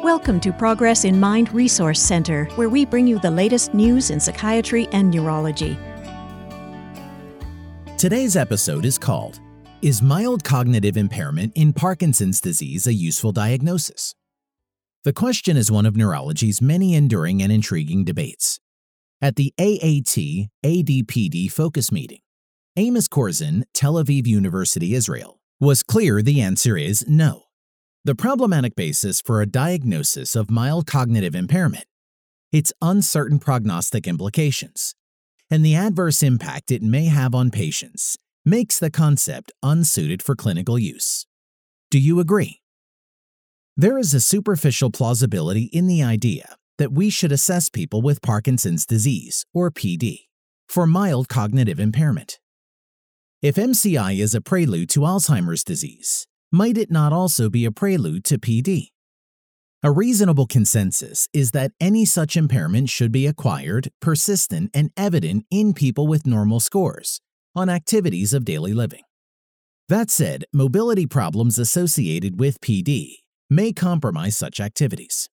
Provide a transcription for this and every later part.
Welcome to Progress in Mind Resource Center, where we bring you the latest news in psychiatry and neurology. Today's episode is called, Is Mild Cognitive Impairment in Parkinson's Disease a Useful Diagnosis? The question is one of neurology's many enduring and intriguing debates. At the AAT-ADPD focus meeting, Amos Corzine, Tel Aviv University, Israel, was clear the answer is no. The problematic basis for a diagnosis of mild cognitive impairment, its uncertain prognostic implications, and the adverse impact it may have on patients, makes the concept unsuited for clinical use. Do you agree? There is a superficial plausibility in the idea that we should assess people with Parkinson's disease, or PD, for mild cognitive impairment. If MCI is a prelude to Alzheimer's disease, might it not also be a prelude to PD? A reasonable consensus is that any such impairment should be acquired, persistent, and evident in people with normal scores on activities of daily living. That said, mobility problems associated with PD may compromise such activities.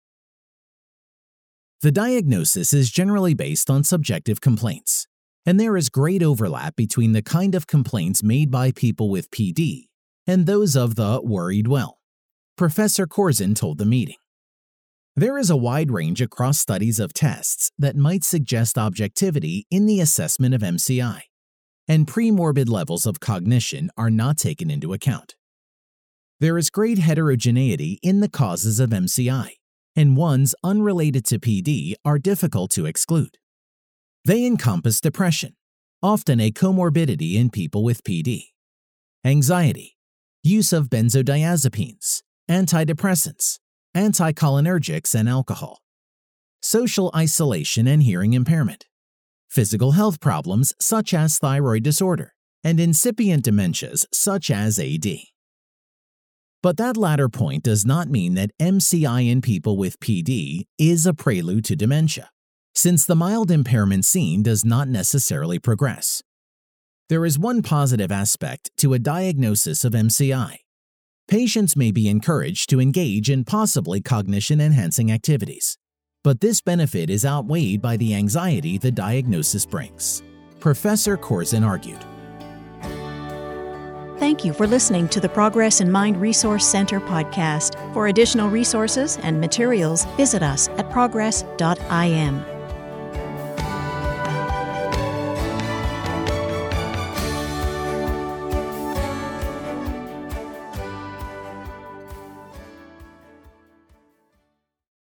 The diagnosis is generally based on subjective complaints, and there is great overlap between the kind of complaints made by people with PD and those of the worried well, Professor Corzine told the meeting. There is a wide range across studies of tests that might suggest objectivity in the assessment of MCI, and premorbid levels of cognition are not taken into account. There is great heterogeneity in the causes of MCI, and ones unrelated to PD are difficult to exclude. They encompass depression, often a comorbidity in people with PD, anxiety, use of benzodiazepines, antidepressants, anticholinergics, and alcohol, social isolation and hearing impairment, physical health problems such as thyroid disorder, and incipient dementias such as AD. But that latter point does not mean that MCI in people with PD is a prelude to dementia, since the mild impairment seen does not necessarily progress. There is one positive aspect to a diagnosis of MCI. Patients may be encouraged to engage in possibly cognition-enhancing activities, but this benefit is outweighed by the anxiety the diagnosis brings, Professor Corzine argued. Thank you for listening to the Progress in Mind Resource Center podcast. For additional resources and materials, visit us at progress.im.